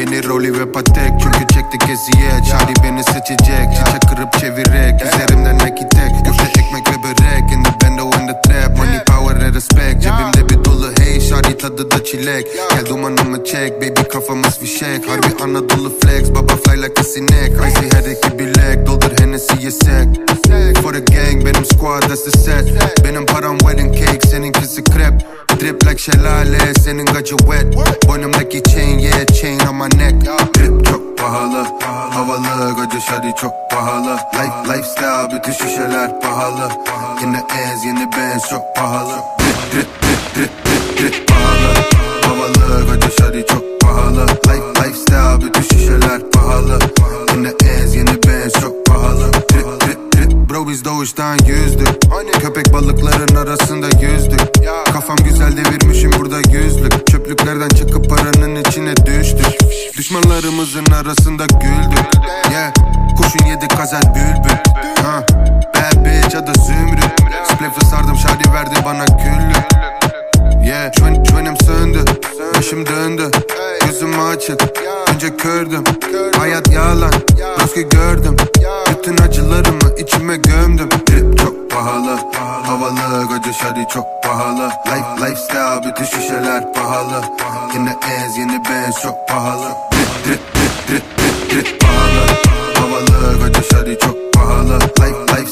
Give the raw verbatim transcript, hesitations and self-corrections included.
beni Rolly ve Patek. Çünkü çektik eziyet. Şari beni seçecek. Çiçek kırıp çevirek. Üzerimden nakit tek. Köfte ekmek ve börek. In the bando in the trap. Money power and respect. Cebimde bir dolu hey. Şari tadı da çilek. Gel dumanımı çek. Baby kafamız fişek. Harbi Anadolu flex. Baba fly like a sinek. Icy her iki bilek. Doldur Hennessy yesek. For the gang benim squad that's the set. Benim param wedding cake. Seninkisi krep. Drip like şelale. Senin gacı wet. Boynumdaki chain yeah chain on my neck. Drip çok pahalı. Havalı gacı şari çok pahalı. Life, lifestyle bütün şişeler pahalı. In the ends yeni Benz çok pahalı. Drip drip drip drip drip pahalı. Havalı gacı şari çok pahalı. Life, lifestyle bütün şişeler pahalı. In the ends yeni Benz çok pahalı. Drip drip drip. Bro biz doğuştan yüzdük. Köpek balıkların arasında yüzdük. Kafam güzel devirmişim burada yüzlük. Çöplüklerden çıkıp paranın içine düştük. Düşmanlarımızın arasında güldük. Yeah. Kurşun yedi kazel bülbül. Ha. Bad bitch adı Zümrüt. Spliff'i sardım şadi verdi bana küllük. Yeah. Şven, şvenim söndü. Başım döndü. Gözüm açık. Önce kördüm. Hayat yalan. Roski gördüm. Bütün acılarımı içime gömdüm. Drip çok pahalı. Havalı gacı şadi çok pahalı. Life, lifestyle bütün şişeler pahalı. In the ends yeni Benz çok pahalı. Drip drip drip drip drip pahalı. Havalı gacı şadi çok pahalı. Life, life